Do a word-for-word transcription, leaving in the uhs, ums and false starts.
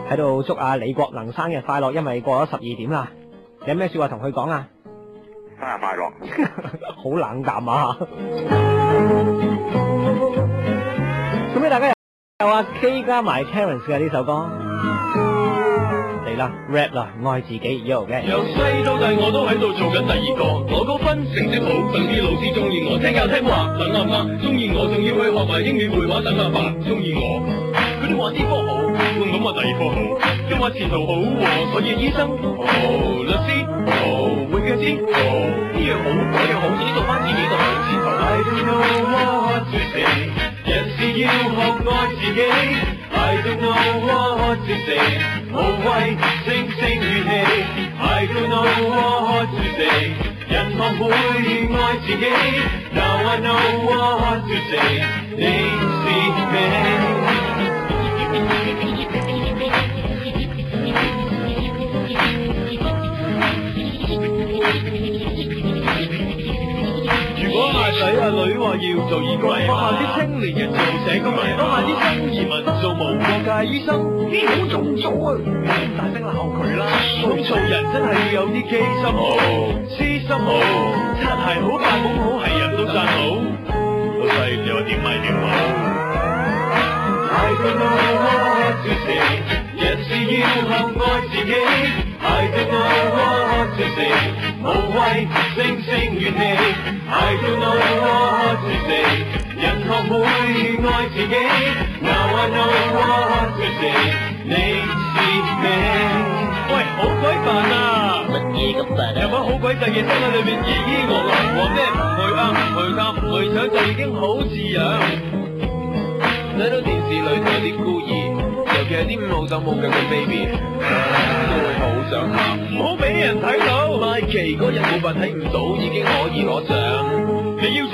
喺度祝阿李國能生日快樂，因為過咗十二點啦。有咩說話同佢講啊？ 生日快樂！ 好冷淡啊！咁俾大家有阿 K 加埋 Terence 嘅呢首歌。嚟啦 rap 啦，愛自己 Yo 嘅。 由細到大我都喺度做緊第二個，攞高分成績好，等啲老師中意我，聽教聽話，等阿媽中意我，仲要去學埋英語繪畫，等阿爸中意我。佢哋話呢科好，咁話第二科好，又話前途好，所以醫生好，律師好，會計師好，呢樣好嗰樣好，總之做翻自己就好前途。I don't know what to say， 人是要學愛自己。I don't know what to say， 無謂聲聲怨氣。I don't know what to say， 人學會愛自己。Now I know what to say， 你是命。如果阿仔阿女話要做義工，學校啲青年人做社工，當下啲新移民做無國界醫生，呢好重要啊！大聲鬧佢啦！咁做人真係要有啲機心好，私心好，擦鞋好，扮懵好，係人都讚好。老細你話點咪點好。I don't know what to say， 人是要學愛自己。I don't know what to say， 無謂聲聲怨氣。I don't know what to say， 人學會愛自己。Now I know what to say， 你是命。喂，好鬼煩啊！乜嘢咁煩啊？有把好鬼滯嘅聲喺裏面，咦咦我我話咩唔去啱唔去啱唔去搶就已經好似樣。睇到電視裏頭啲孤兒，尤其係啲冇手冇腳嘅 baby， 都會好想喊，唔好俾人睇到。麥琪嗰日冇辦睇唔到，已經可以攞獎。你要